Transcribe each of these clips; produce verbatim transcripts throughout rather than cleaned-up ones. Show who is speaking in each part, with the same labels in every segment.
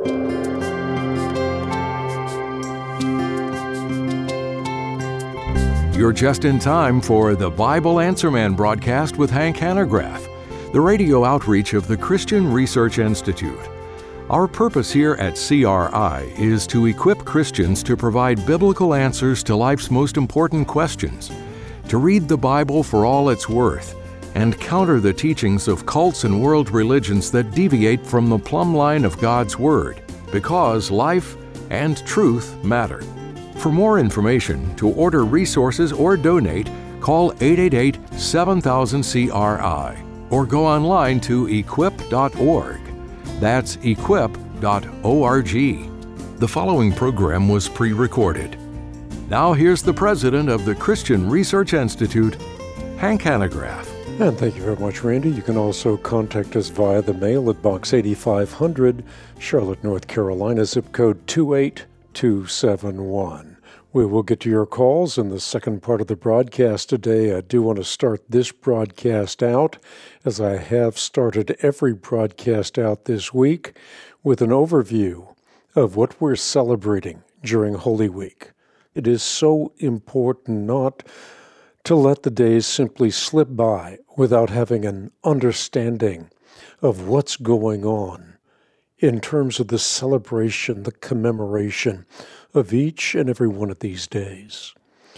Speaker 1: You're just in time for the Bible Answer Man broadcast with Hank Hanegraaff, the radio outreach of the Christian Research Institute. Our purpose here at C R I is to equip Christians to provide biblical answers to life's most important questions, to read the Bible for all it's worth, and counter the teachings of cults and world religions that deviate from the plumb line of God's Word, because life and truth matter. For more information, to order resources or donate, call eight eight eight, seven thousand, C R I or go online to equip dot org. That's equip dot org. The following program was pre-recorded. Now here's the president of the Christian Research Institute, Hank Hanegraaff.
Speaker 2: And thank you very much, Randy. You can also contact us via the mail at Box eighty-five hundred, Charlotte, North Carolina, zip code two eight two seven one. We will get to your calls in the second part of the broadcast today. I do want to start this broadcast out, as I have started every broadcast out this week, with an overview of what we're celebrating during Holy Week. It is so important not to let the days simply slip by without having an understanding of what's going on in terms of the celebration, the commemoration of each and every one of these days.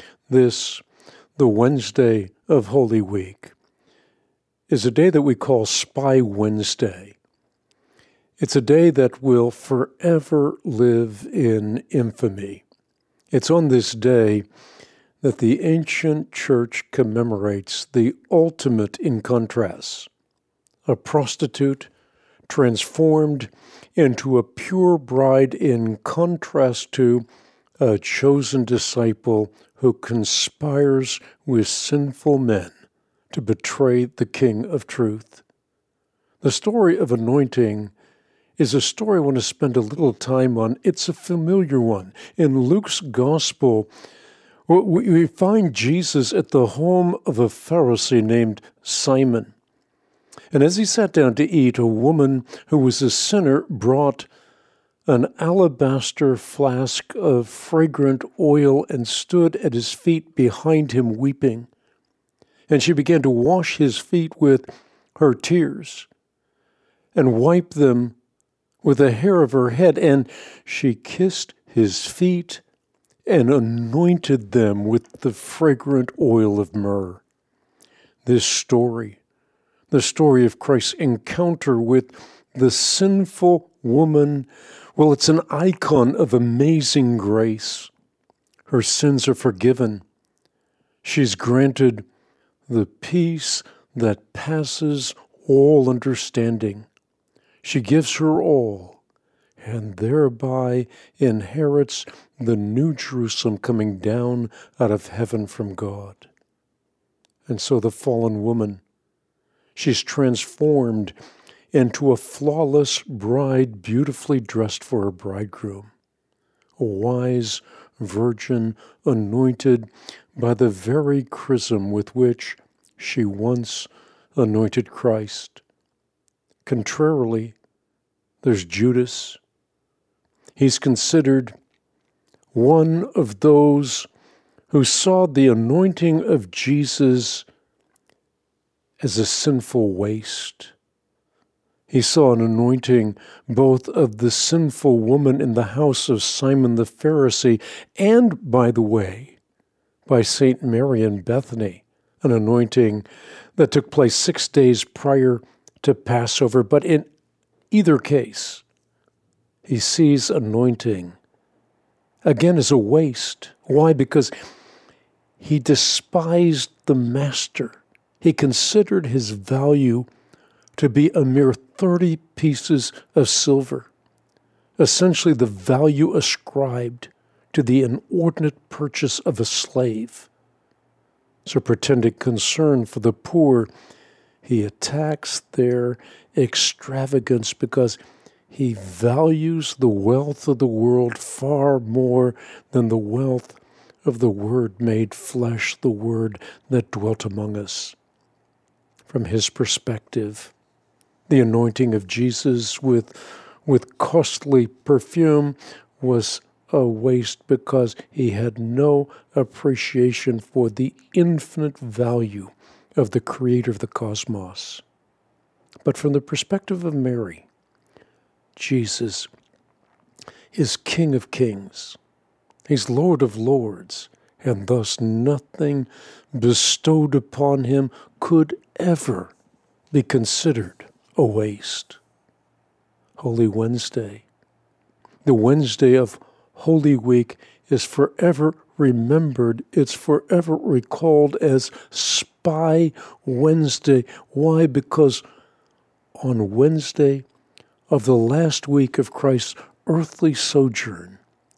Speaker 2: This, the Wednesday of Holy Week, is a day that we call Spy Wednesday. It's a day that will forever live in infamy. It's on this day that the ancient church commemorates the ultimate in contrast, a prostitute transformed into a pure bride, in contrast to a chosen disciple who conspires with sinful men to betray the King of Truth. The story of anointing is a story I want to spend a little time on. It's a familiar one. In Luke's Gospel, we find Jesus at the home of a Pharisee named Simon. And as he sat down to eat, a woman who was a sinner brought an alabaster flask of fragrant oil and stood at his feet behind him weeping. And she began to wash his feet with her tears and wipe them with the hair of her head. And she kissed his feet and anointed them with the fragrant oil of myrrh. This story, the story of Christ's encounter with the sinful woman, well, it's an icon of amazing grace. Her sins are forgiven. She's granted the peace that passes all understanding. She gives her all, and thereby inherits the new Jerusalem coming down out of heaven from God. And so the fallen woman, she's transformed into a flawless bride, beautifully dressed for her bridegroom, a wise virgin anointed by the very chrism with which she once anointed Christ. Contrarily, there's Judas. He's considered one of those who saw the anointing of Jesus as a sinful waste. He saw an anointing both of the sinful woman in the house of Simon the Pharisee and, by the way, by Saint Mary in Bethany, an anointing that took place six days prior to Passover. But in either case, he sees anointing again as a waste. Why? Because he despised the master. He considered his value to be a mere thirty pieces of silver, essentially the value ascribed to the inordinate purchase of a slave. So pretending concern for the poor, he attacks their extravagance because he values the wealth of the world far more than the wealth of the Word made flesh, the Word that dwelt among us. From his perspective, the anointing of Jesus with with costly perfume was a waste because he had no appreciation for the infinite value of the creator of the cosmos. But from the perspective of Mary, Jesus is King of Kings. He's Lord of Lords, and thus nothing bestowed upon him could ever be considered a waste. Holy Wednesday, the Wednesday of Holy Week, is forever remembered. It's forever recalled as Spy Wednesday. Why? Because on Wednesday of the last week of Christ's earthly sojourn,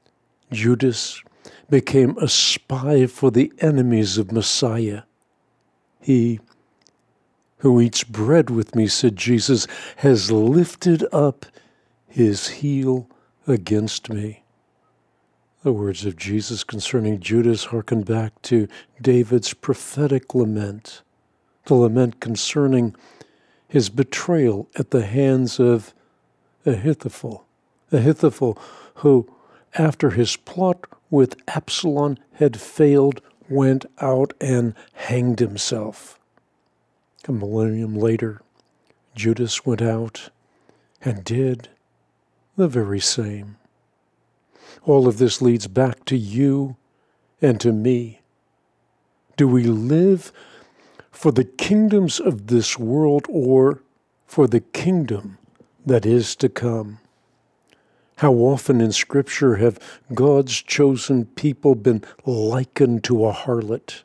Speaker 2: Judas became a spy for the enemies of Messiah. He who eats bread with me, said Jesus, has lifted up his heel against me. The words of Jesus concerning Judas hearken back to David's prophetic lament, the lament concerning his betrayal at the hands of Ahithophel. Ahithophel, who, after his plot with Absalom had failed, went out and hanged himself. A millennium later, Judas went out and did the very same. All of this leads back to you and to me. Do we live for the kingdoms of this world or for the kingdom that is to come? How often in Scripture have God's chosen people been likened to a harlot?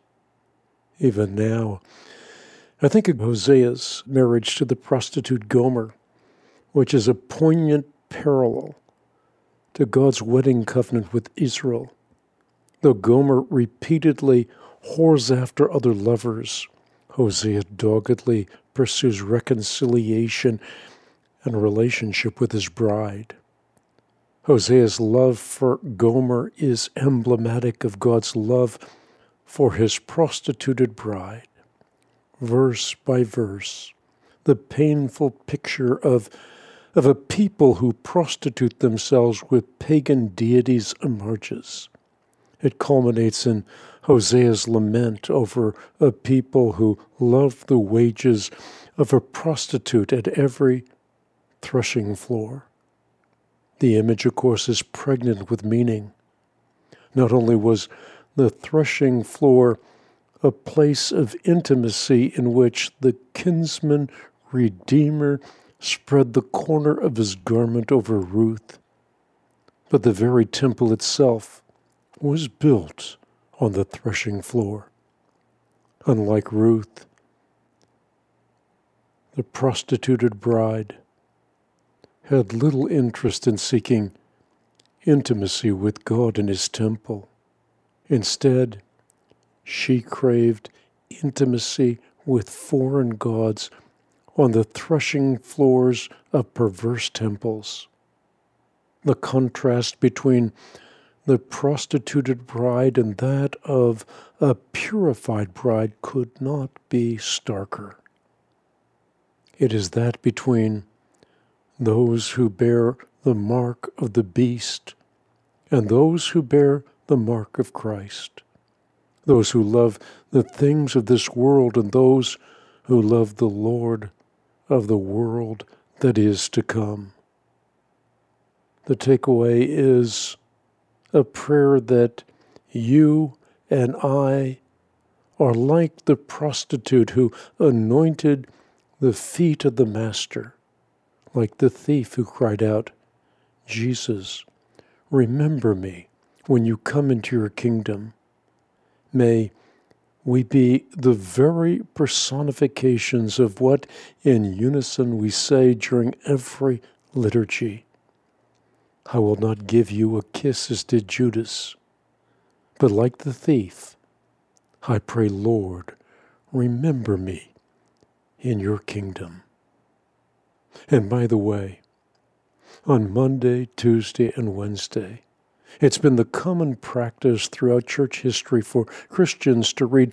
Speaker 2: Even now, I think of Hosea's marriage to the prostitute Gomer, which is a poignant parallel to God's wedding covenant with Israel. Though Gomer repeatedly whores after other lovers, Hosea doggedly pursues reconciliation and relationship with his bride. Hosea's love for Gomer is emblematic of God's love for his prostituted bride. Verse by verse, the painful picture of, of a people who prostitute themselves with pagan deities emerges. It culminates in Hosea's lament over a people who love the wages of a prostitute at every threshing floor. The image, of course, is pregnant with meaning. Not only was the threshing floor a place of intimacy in which the kinsman redeemer spread the corner of his garment over Ruth, but the very temple itself was built on the threshing floor. Unlike Ruth, the prostituted bride had little interest in seeking intimacy with God in his temple. Instead, she craved intimacy with foreign gods on the threshing floors of perverse temples. The contrast between the prostituted bride and that of a purified bride could not be starker. It is that between those who bear the mark of the beast and those who bear the mark of Christ, those who love the things of this world and those who love the Lord of the world that is to come. The takeaway is a prayer that you and I are like the prostitute who anointed the feet of the Master, like the thief who cried out, Jesus, remember me when you come into your kingdom. May we be the very personifications of what in unison we say during every liturgy. I will not give you a kiss as did Judas, but like the thief, I pray, Lord, remember me in your kingdom. And by the way, on Monday, Tuesday, and Wednesday, it's been the common practice throughout church history for Christians to read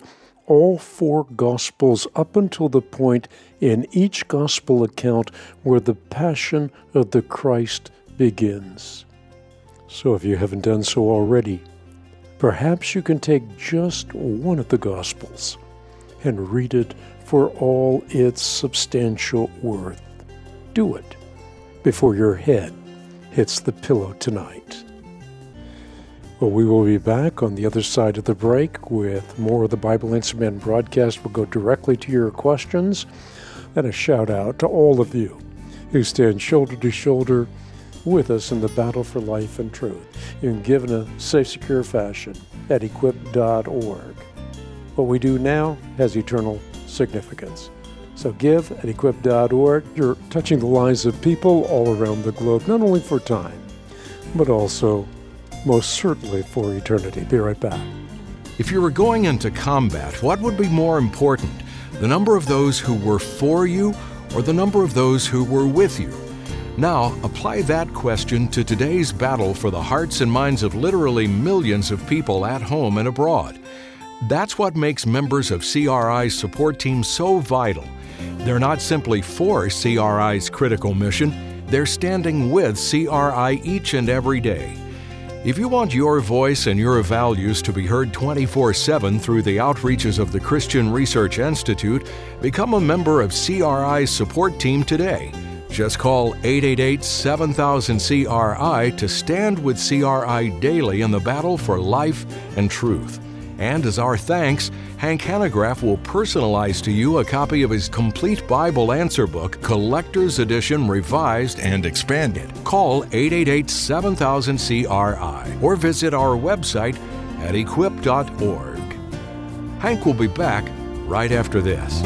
Speaker 2: all four Gospels up until the point in each Gospel account where the Passion of the Christ begins. So if you haven't done so already, perhaps you can take just one of the Gospels and read it for all its substantial worth. Do it before your head hits the pillow tonight. Well, we will be back on the other side of the break with more of the Bible Answer Man broadcast. We'll go directly to your questions, and a shout out to all of you who stand shoulder to shoulder with us in the battle for life and truth. You can give in a safe, secure fashion at equip dot org. What we do now has eternal significance. So give at equip dot org. You're touching the lives of people all around the globe, not only for time, but also most certainly for eternity. Be right back.
Speaker 1: If you were going into combat, what would be more important, the number of those who were for you or the number of those who were with you? Now, apply that question to today's battle for the hearts and minds of literally millions of people at home and abroad. That's what makes members of C R I's support team so vital. They're not simply for C R I's critical mission, they're standing with C R I each and every day. If you want your voice and your values to be heard twenty-four seven through the outreaches of the Christian Research Institute, become a member of C R I's support team today. Just call eight eight eight, seven thousand, C R I to stand with C R I daily in the battle for life and truth. And as our thanks, Hank Hanegraaff will personalize to you a copy of his complete Bible answer book, Collector's Edition, Revised and Expanded. Call eight eight eight, seven thousand, C R I or visit our website at equip dot org. Hank will be back right after this.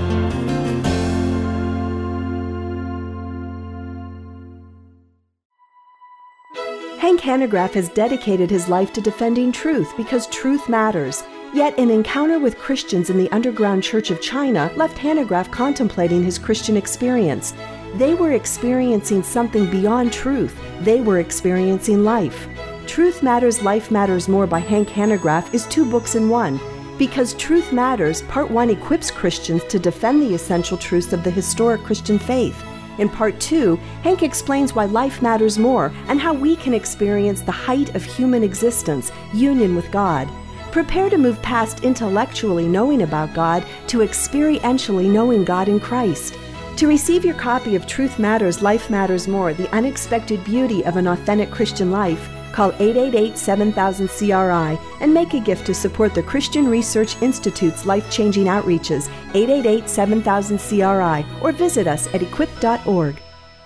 Speaker 3: Hank Hanegraaff has dedicated his life to defending truth because truth matters. Yet an encounter with Christians in the underground church of China left Hanegraaff contemplating his Christian experience. They were experiencing something beyond truth. They were experiencing life. Truth Matters, Life Matters More by Hank Hanegraaff is two books in one. Because Truth Matters, Part one equips Christians to defend the essential truths of the historic Christian faith. In Part two, Hank explains why life matters more and how we can experience the height of human existence, union with God. Prepare to move past intellectually knowing about God to experientially knowing God in Christ. To receive your copy of Truth Matters, Life Matters More, The Unexpected Beauty of an Authentic Christian Life, call eight eight eight, seven thousand, C R I and make a gift to support the Christian Research Institute's life-changing outreaches, eight eight eight, seven thousand, C R I, or visit us at equip dot org.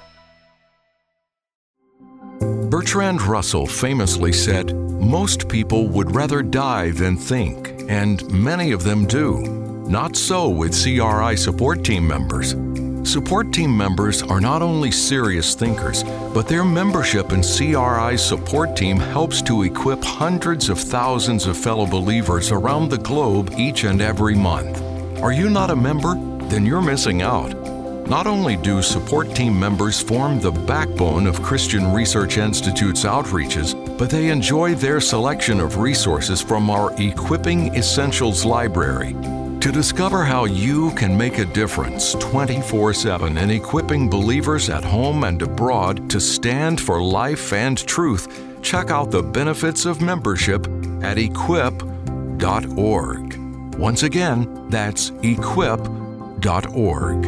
Speaker 1: Bertrand Russell famously said, "Most people would rather die than think, and many of them do. Not so with C R I support team members. Support team members are not only serious thinkers, but their membership in C R I's support team helps to equip hundreds of thousands of fellow believers around the globe each and every month. Are you not a member? Then you're missing out. Not only do support team members form the backbone of Christian Research Institute's outreaches, but they enjoy their selection of resources from our Equipping Essentials library. To discover how you can make a difference twenty-four seven in equipping believers at home and abroad to stand for life and truth, check out the benefits of membership at equip dot org. Once again, that's equip dot org.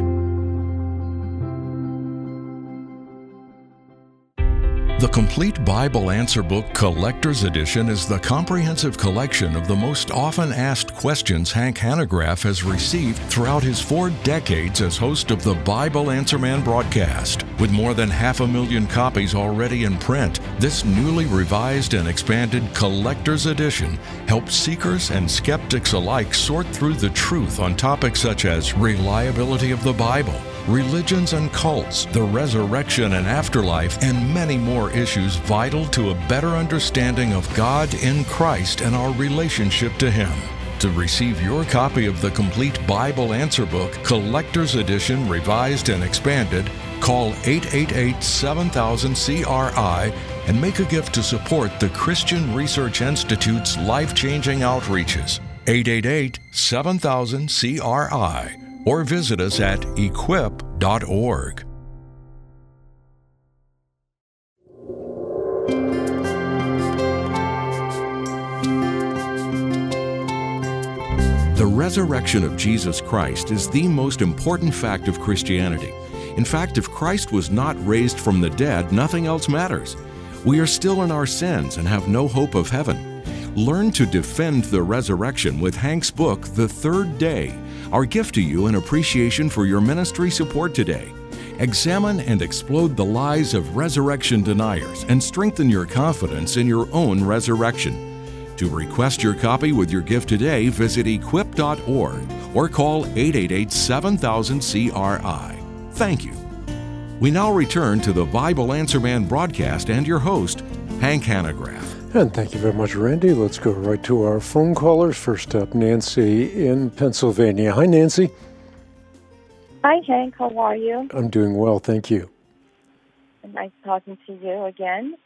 Speaker 1: The Complete Bible Answer Book Collector's Edition is the comprehensive collection of the most often asked questions Hank Hanegraaff has received throughout his four decades as host of the Bible Answer Man broadcast. With more than half a million copies already in print, this newly revised and expanded Collector's Edition helps seekers and skeptics alike sort through the truth on topics such as reliability of the Bible, religions and cults, the resurrection and afterlife, and many more issues vital to a better understanding of God in Christ and our relationship to Him. To receive your copy of the Complete Bible Answer Book, Collector's Edition, Revised and Expanded, call eight eight eight, seven thousand, C R I and make a gift to support the Christian Research Institute's life-changing outreaches. eight eight eight, seven thousand, C R I, or visit us at equip dot org. The resurrection of Jesus Christ is the most important fact of Christianity. In fact, if Christ was not raised from the dead, nothing else matters. We are still in our sins and have no hope of heaven. Learn to defend the resurrection with Hank's book, The Third Day, our gift to you in appreciation for your ministry support today. Examine and explode the lies of resurrection deniers and strengthen your confidence in your own resurrection. To request your copy with your gift today, visit equip dot org or call eight eight eight, seven thousand, C R I. Thank you. We now return to the Bible Answer Man broadcast and your host, Hank Hanegraaff.
Speaker 2: And thank you very much, Randy. Let's go right to our phone callers. First up, Nancy in Pennsylvania. Hi, Nancy.
Speaker 4: Hi, Hank. How are you?
Speaker 2: I'm doing well, thank you.
Speaker 4: Nice talking to you again.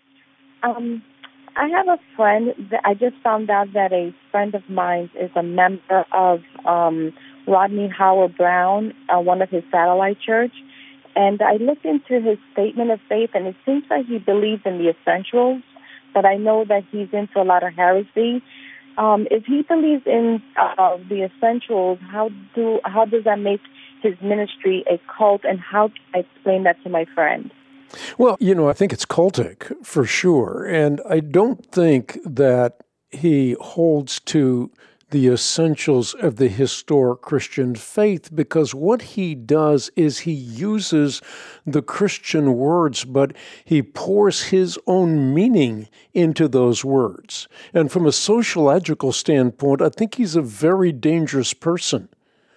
Speaker 4: Um, I have a friend that I just found out that a friend of mine is a member of um, Rodney Howard-Browne, uh, one of his satellite church. And I looked into his statement of faith, and it seems like he believes in the essentials, but I know that he's into a lot of heresy. Um, if he believes in uh, the essentials, how do how does that make his ministry a cult, and how can I explain that to my friend?
Speaker 2: Well, you know, I think it's cultic for sure, and I don't think that he holds to the essentials of the historic Christian faith, because what he does is he uses the Christian words, but he pours his own meaning into those words. And from a sociological standpoint, I think he's a very dangerous person.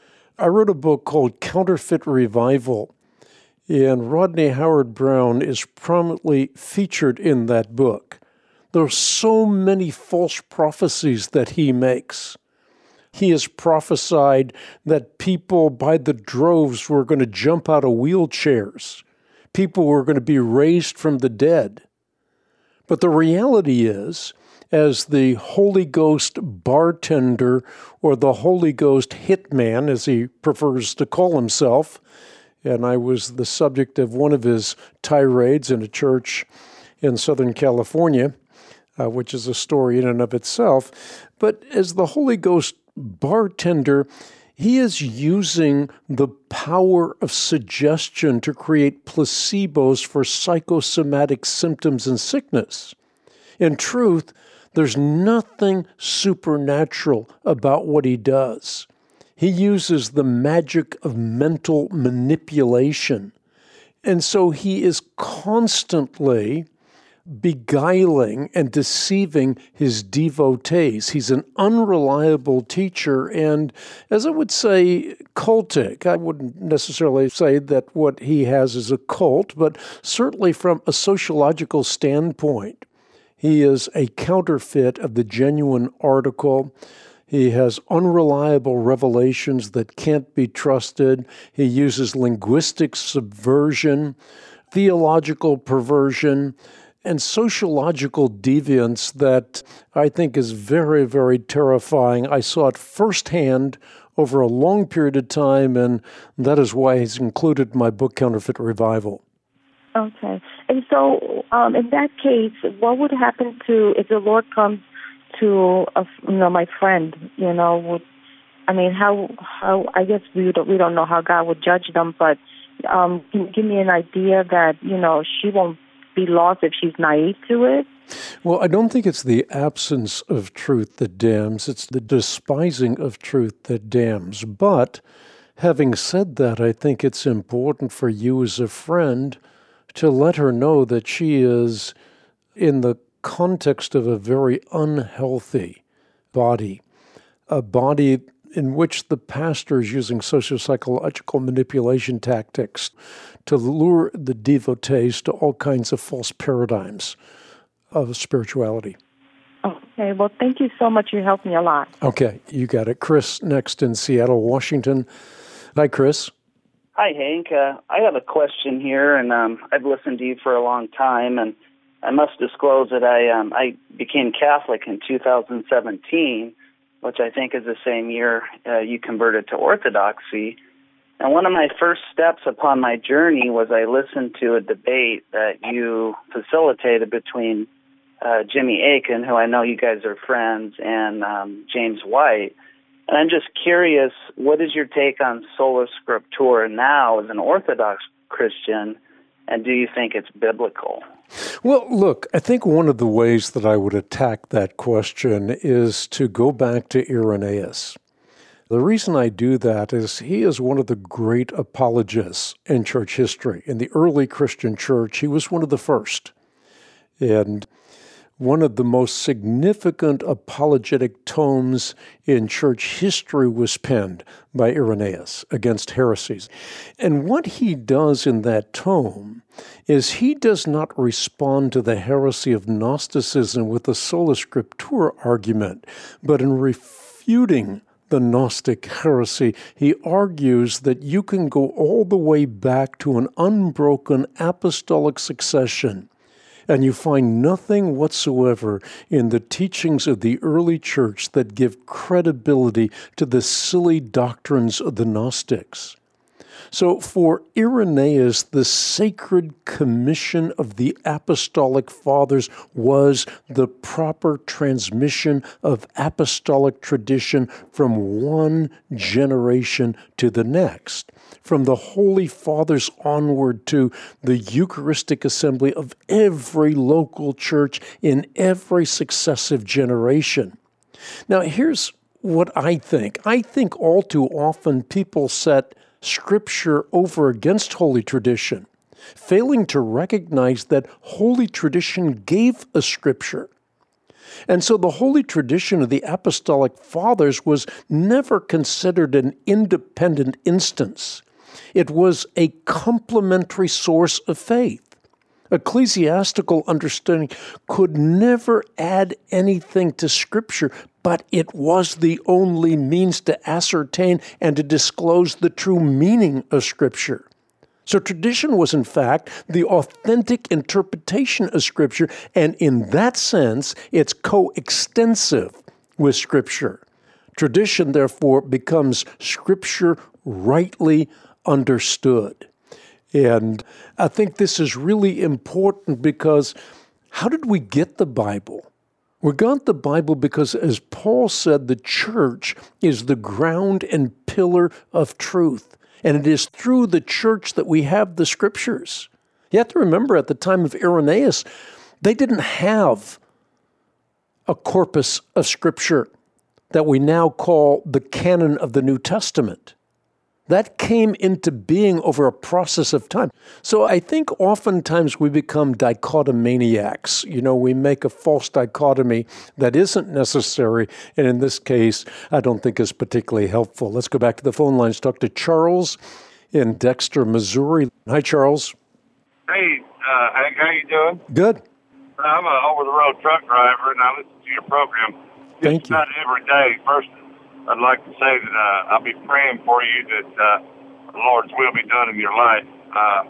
Speaker 2: I wrote a book called Counterfeit Revival, and Rodney Howard-Browne is prominently featured in that book. There are so many false prophecies that he makes. He has prophesied that people by the droves were going to jump out of wheelchairs. People were going to be raised from the dead. But the reality is, as the Holy Ghost bartender, or the Holy Ghost hitman, as he prefers to call himself, and I was the subject of one of his tirades in a church in Southern California, uh, which is a story in and of itself. But as the Holy Ghost bartender, he is using the power of suggestion to create placebos for psychosomatic symptoms and sickness. In truth, there's nothing supernatural about what he does. He uses the magic of mental manipulation. And so he is constantly beguiling and deceiving his devotees. He's an unreliable teacher and, as I would say, cultic. I wouldn't necessarily say that what he has is a cult, but certainly from a sociological standpoint, he is a counterfeit of the genuine article. He has unreliable revelations that can't be trusted. He uses linguistic subversion, theological perversion, and sociological deviance that I think is very, very terrifying. I saw it firsthand over a long period of time, and that is why he's included in my book, Counterfeit Revival.
Speaker 4: Okay. And so um, in that case, what would happen to if the Lord comes to, a, you know, my friend, you know, would, I mean, how, how, I guess we don't, we don't know how God would judge them, but um, can you give me an idea that, you know, she won't be lost if she's naive to it?
Speaker 2: Well, I don't think it's the absence of truth that damns. It's the despising of truth that damns. But having said that, I think it's important for you as a friend to let her know that she is in the context of a very unhealthy body, a body in which the pastor is using socio-psychological manipulation tactics to lure the devotees to all kinds of false paradigms of spirituality.
Speaker 4: Okay, well, thank you so much. You helped me a lot.
Speaker 2: Okay, you got it. Chris, next in Seattle, Washington. Hi, Chris.
Speaker 5: Hi, Hank. Uh, I have a question here, and um, I've listened to you for a long time, and I must disclose that I um, I became Catholic in two thousand seventeen, which I think is the same year uh, you converted to Orthodoxy. And one of my first steps upon my journey was I listened to a debate that you facilitated between uh, Jimmy Akin, who I know you guys are friends, and um, James White. And I'm just curious, what is your take on Sola Scriptura now as an Orthodox Christian, and do you think it's biblical?
Speaker 2: Well, look, I think one of the ways that I would attack that question is to go back to Irenaeus. The reason I do that is he is one of the great apologists in church history. In the early Christian church, he was one of the first. And one of the most significant apologetic tomes in church history was penned by Irenaeus against heresies. And what he does in that tome is he does not respond to the heresy of Gnosticism with a sola scriptura argument, but in refuting the Gnostic heresy, he argues that you can go all the way back to an unbroken apostolic succession, and you find nothing whatsoever in the teachings of the early church that give credibility to the silly doctrines of the Gnostics. So for Irenaeus, the sacred commission of the apostolic fathers was the proper transmission of apostolic tradition from one generation to the next, from the Holy Fathers onward to the Eucharistic assembly of every local church in every successive generation. Now, here's what I think. I think all too often people set Scripture over against Holy Tradition, failing to recognize that Holy Tradition gave us Scripture. And so the Holy Tradition of the Apostolic Fathers was never considered an independent instance. It was a complementary source of faith. Ecclesiastical understanding could never add anything to Scripture, but it was the only means to ascertain and to disclose the true meaning of Scripture. So tradition was, in fact, the authentic interpretation of Scripture, and in that sense, it's coextensive with Scripture. Tradition, therefore, becomes Scripture rightly understood. And I think this is really important because how did we get the Bible? We got the Bible because, as Paul said, the church is the ground and pillar of truth. And it is through the church that we have the Scriptures. You have to remember, at the time of Irenaeus, they didn't have a corpus of Scripture that we now call the canon of the New Testament. That came into being over a process of time. So I think oftentimes we become dichotomaniacs. You know, we make a false dichotomy that isn't necessary, and in this case, I don't think is particularly helpful. Let's go back to the phone lines. Talk to Charles in Dexter, Missouri. Hi, Charles.
Speaker 6: Hey, uh, Hank, how you doing?
Speaker 2: Good.
Speaker 6: I'm an over-the-road truck driver, and I listen to your program just
Speaker 2: Thank you.
Speaker 6: about every day. First, I'd like to say that uh, I'll be praying for you that uh, the Lord's will be done in your life. Uh,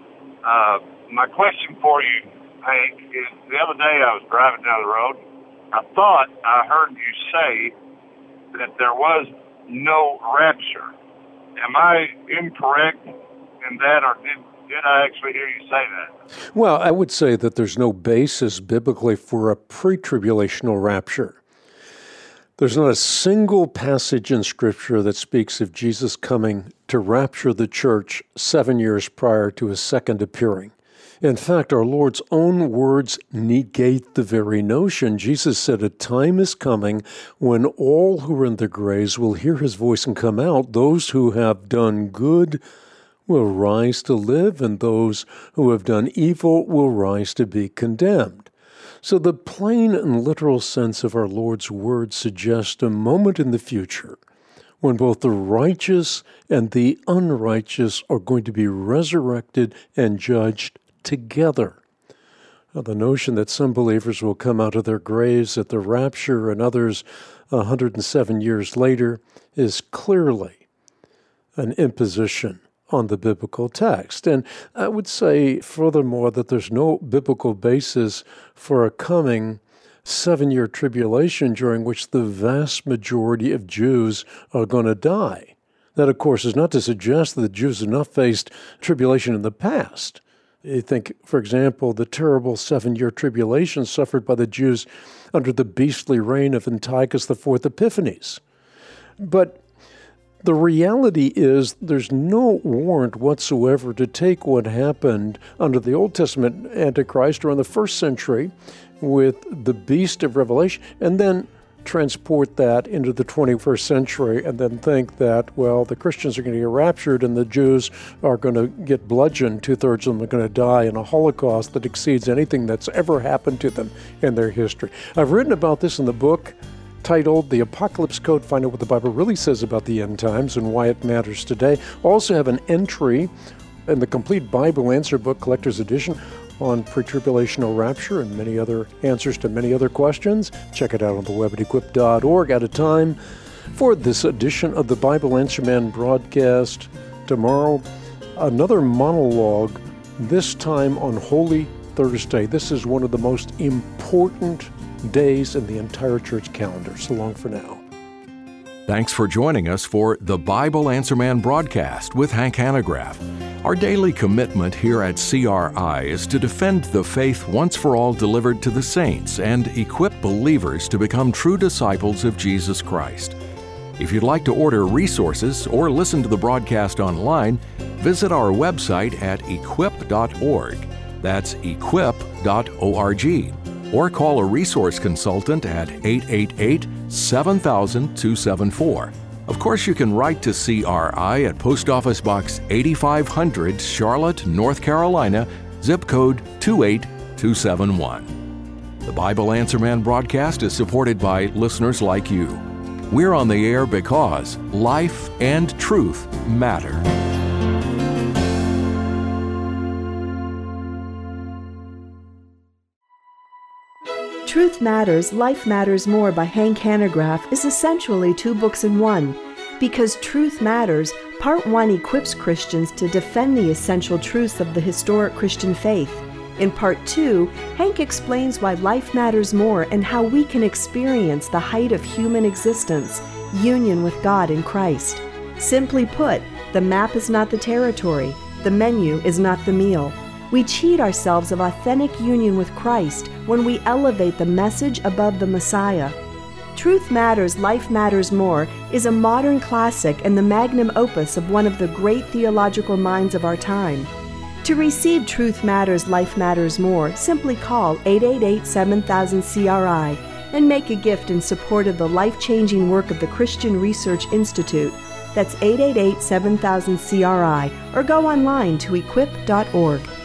Speaker 6: uh, my question for you, Hank, is the other day I was driving down the road. I thought I heard you say that there was no rapture. Am I incorrect in that, or did, did I actually hear you say that?
Speaker 2: Well, I would say that there's no basis biblically for a pre-tribulational rapture. There's not a single passage in Scripture that speaks of Jesus coming to rapture the church seven years prior to his second appearing. In fact, our Lord's own words negate the very notion. Jesus said, "A time is coming when all who are in the graves will hear his voice and come out. Those who have done good will rise to live, and those who have done evil will rise to be condemned." So the plain and literal sense of our Lord's words suggests a moment in the future when both the righteous and the unrighteous are going to be resurrected and judged together. Now, the notion that some believers will come out of their graves at the rapture and others one hundred seven years later is clearly an imposition on the biblical text. And I would say, furthermore, that there's no biblical basis for a coming seven-year tribulation during which the vast majority of Jews are going to die. That, of course, is not to suggest that the Jews have not faced tribulation in the past. You think, for example, the terrible seven-year tribulation suffered by the Jews under the beastly reign of Antiochus the Fourth Epiphanes. But the reality is there's no warrant whatsoever to take what happened under the Old Testament Antichrist or in the first century with the beast of Revelation and then transport that into the twenty-first century and then think that, well, the Christians are going to get raptured and the Jews are going to get bludgeoned. Two-thirds of them are going to die in a Holocaust that exceeds anything that's ever happened to them in their history. I've written about this in the book titled The Apocalypse Code, Find Out What the Bible Really Says About the End Times and Why It Matters Today. Also have an entry in the Complete Bible Answer Book Collector's Edition on pre-tribulational rapture and many other answers to many other questions. Check it out on the web at equip dot org. Out of time for this edition of the Bible Answer Man broadcast. Tomorrow, another monologue, this time on Holy Thursday. This is one of the most important days in the entire church calendar. So long for now.
Speaker 1: Thanks for joining us for the Bible Answer Man broadcast with Hank Hanegraaff. Our daily commitment here at C R I is to defend the faith once for all delivered to the saints and equip believers to become true disciples of Jesus Christ. If you'd like to order resources or listen to the broadcast online, visit our website at equip dot org. That's equip dot org. Or call a resource consultant at eight eight eight, seven thousand, two seven four. Of course, you can write to C R I at Post Office Box eighty-five hundred, Charlotte, North Carolina, zip code two eight two seven one. The Bible Answer Man broadcast is supported by listeners like you. We're on the air because life and truth matter.
Speaker 3: Truth Matters, Life Matters More by Hank Hanegraaff is essentially two books in one. Because Truth Matters, Part one equips Christians to defend the essential truths of the historic Christian faith. In Part two, Hank explains why life matters more and how we can experience the height of human existence, union with God in Christ. Simply put, the map is not the territory, the menu is not the meal. We cheat ourselves of authentic union with Christ when we elevate the message above the Messiah. Truth Matters, Life Matters More is a modern classic and the magnum opus of one of the great theological minds of our time. To receive Truth Matters, Life Matters More, simply call eight eight eight, seven thousand, C R I and make a gift in support of the life-changing work of the Christian Research Institute. That's eight eight eight, seven thousand, C R I or go online to equip dot org.